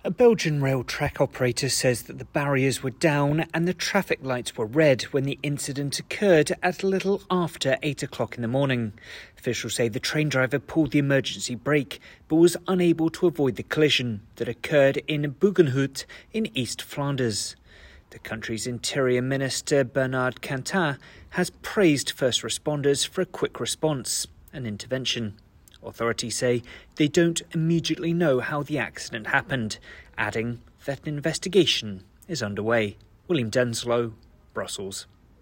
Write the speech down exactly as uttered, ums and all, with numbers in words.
A Belgian rail track operator says that the barriers were down and the traffic lights were red when the incident occurred at a little after eight o'clock in the morning. Officials say the train driver pulled the emergency brake but was unable to avoid the collision that occurred in Buggenhout in East Flanders. The country's Interior Minister Bernard Cantat has praised first responders for a quick response and intervention. Authorities say they don't immediately know how the accident happened, adding that an investigation is underway. William Denslow, Brussels.